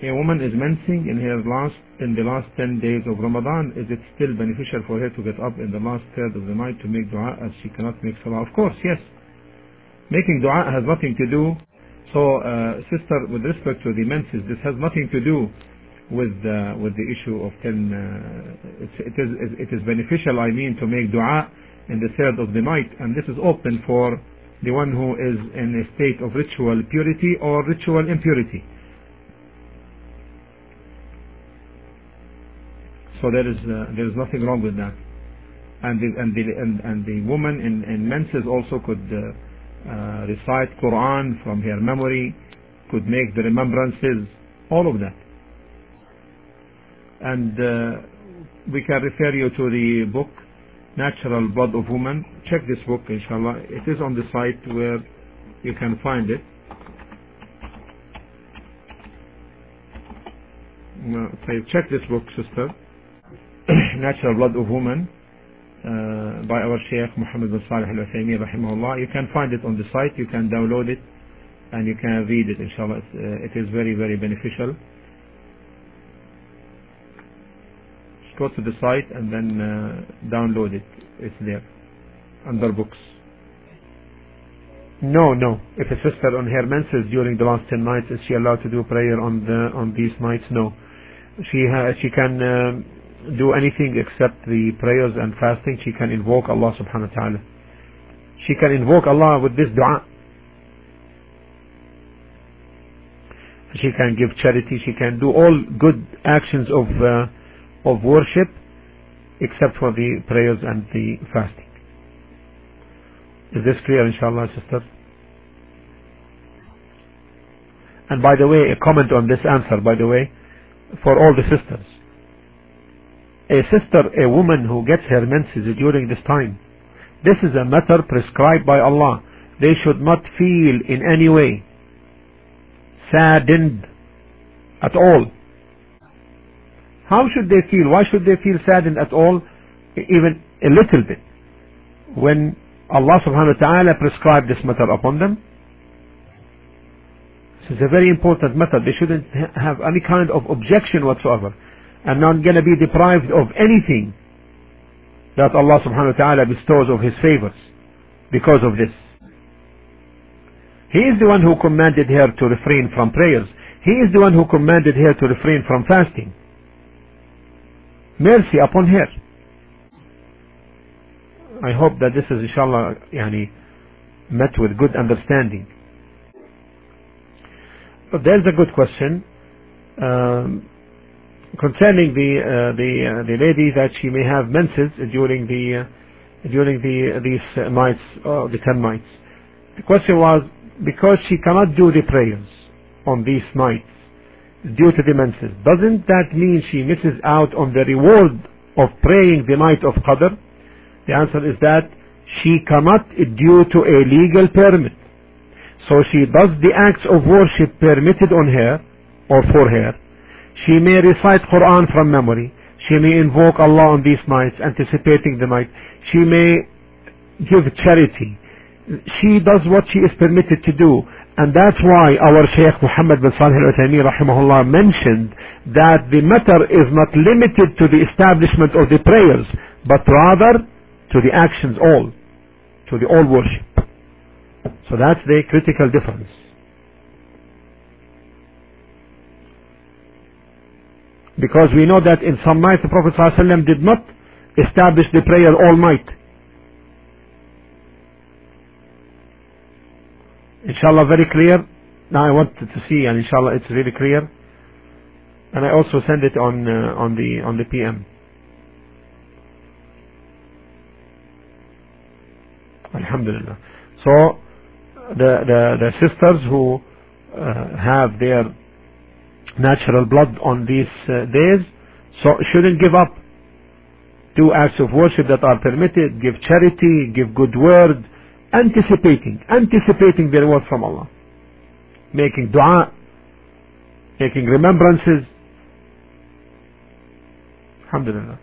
a woman is mensing in the last 10 days of Ramadan. Is it still beneficial for her to get up in the last third of the night to make dua as she cannot make salah? Of course, yes. Making dua has nothing to do. So, sister, with respect to the menses, this has nothing to do with the issue of 10. It is beneficial, I mean, to make dua in the third of the night, and this is open for the one who is in a state of ritual purity or ritual impurity. So there is nothing wrong with that, and the woman in menses also could recite Quran from her memory, could make the remembrances, all of that. And we can refer you to the book Natural Blood of Woman. Check this book, inshallah. It is on the site where you can find it. Check this book, sister. Natural Blood of Woman by our Sheikh Muhammad bin Salih al-Uthaymeen rahimahullah. You can find it on the site, you can download it, and you can read it, inshallah. It is very, very beneficial. Just go to the site and then download it. It's there under books. No. If a sister on her menses during the last 10 nights, is she allowed to do prayer on these nights? No. She can do anything except the prayers and fasting. She can invoke Allah subhanahu wa ta'ala. She can invoke Allah with this dua. She can give charity. She can do all good actions of worship except for the prayers and the fasting. Is this clear, inshallah, sister? And by the way, a comment on this answer, by the way, for all the sisters. A woman who gets her menses during this time, this is a matter prescribed by Allah. They should not feel in any way saddened at all. How should they feel? Why should they feel saddened at all, even a little bit, when Allah subhanahu wa ta'ala prescribed this matter upon them? This is a very important matter. They shouldn't have any kind of objection whatsoever, and not going to be deprived of anything that Allah subhanahu wa ta'ala bestows of His favors because of this. He is the one who commanded her to refrain from prayers. He is the one who commanded her to refrain from fasting. Mercy upon her. I hope that this is, inshallah, met with good understanding. But there's a good question concerning the lady that she may have menses during these nights, the 10 nights. The question was, because she cannot do the prayers on these nights due to the menses, doesn't that mean she misses out on the reward of praying the night of Qadr? The answer is that she cannot due to a legal permit. So she does the acts of worship permitted on her or for her. She may recite Quran from memory. She may invoke Allah on these nights, anticipating the night. She may give charity. She does what she is permitted to do. And that's why our Shaykh Muhammad bin Salih al-Uthaymeen rahimahullah mentioned that the matter is not limited to the establishment of the prayers, but rather to the actions all, to the all worship. So that's the critical difference. Because we know that in some nights the Prophet ﷺ did not establish the prayer all night. Inshallah, very clear. Now I want to see, and inshallah it's really clear. And I also send it on the PM. Alhamdulillah. So the sisters who have their natural blood on these days, so shouldn't give up. Do acts of worship that are permitted, give charity, give good word, anticipating the reward from Allah, making dua, making remembrances. Alhamdulillah.